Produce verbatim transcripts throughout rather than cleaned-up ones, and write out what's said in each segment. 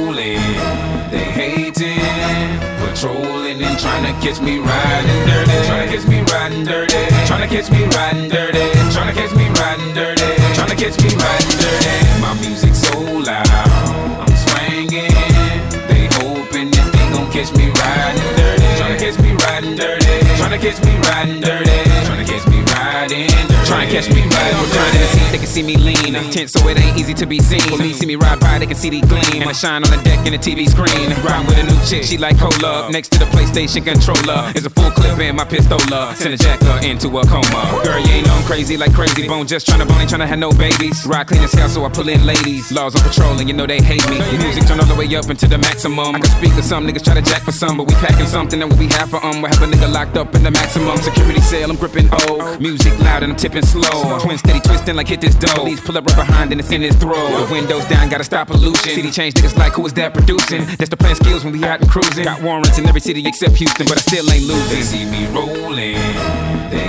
rolling, they hating, patrolling and trying to catch me riding dirty, trying to catch me riding dirty, trying to catch me riding dirty, trying to catch me riding dirty, trying to catch me riding dirty. My music so loud, I'm swinging, they hoping that they gon' catch me riding dirty, trying to catch me riding dirty, trying to catch me riding dirty, trying to catch me riding dirty. Trying to catch me riding dirty. In the seat, they can see me lean. Tense, so it ain't easy to be seen. Police see me ride by, they can see the gleam. I shine on the deck in the T V screen. Riding with a new chick, she like cola. Next to the PlayStation controller is a full clip in my pistola. Send a jacker into a coma. Girl, you ain't know I'm crazy like Crazy Bone. Just tryna bone, ain't tryna have no babies. Ride clean as hell, so I pull in ladies. Laws on patrol, and you know they hate me. Music turn all the way up into the maximum. I can speak to some niggas try to jack for some, but we packing something that we have for um. We have a nigga locked up in the maximum security cell. I'm gripping O. Music loud and I'm tipping slow. Twin steady twisting like hit this dough. Police pull up right behind and it's in his throat. The windows down, gotta stop pollution. City change niggas like who is that producing? That's the plan skills when we out and cruising. Got warrants in every city except Houston, but I still ain't losing. They see me rolling, they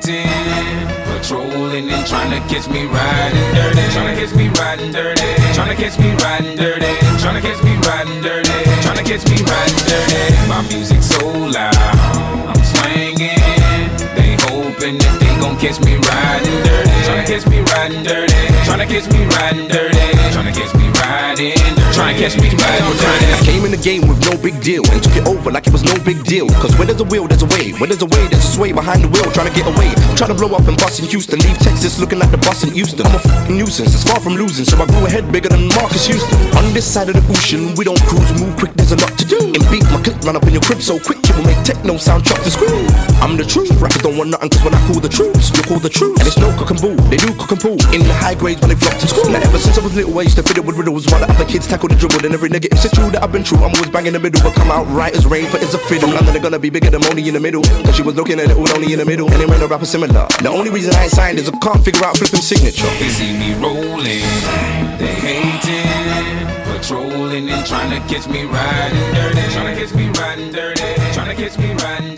hating, patrolling and trying to catch me riding dirty, trying to catch me riding dirty, trying to catch me riding dirty, trying to catch me riding dirty, trying to catch me riding dirty. My music so loud, I'm swinging, they hoping that they gon' catch me riding dirty, tryna catch me riding dirty, tryna catch me riding dirty, tryna catch me riding dirty, tryna catch me riding dirty. I came in the game with no big deal and took it over like it was no big deal. Cause where there's a will, there's a way. Where there's a way, there's a sway behind the wheel. Tryna get away, tryna blow up and bust in Houston. Leave Texas looking like the bus in Houston. I'm a fucking nuisance, it's far from losing. So I grew a head bigger than Marcus Houston. On this side of the ocean, we don't cruise, we move quick, there's a lot to do. And beat my click, run up in your crib so quick, you will make techno sound chop to screw. I'm the truth, rappers don't want nothing cause when I call the troops, you call the truth. And it's no cook and bull, they do cook and pull in the high grades when they flock to school. Now ever since I was little I used to fit it with riddles while the other kids tackle the dribble. And every negative situation that I've been through, I'm always banging the middle. But come out right as rain for it's a fiddle. London they're gonna be bigger than only in the middle. Cause she was looking at it all only in the middle. And they ran a rapper similar. The only reason I ain't signed is I can't figure out flipping signature. They see me rolling, they hating, patrolling and trying to catch me riding dirty, trying to catch me riding dirty, trying to catch me riding dirty.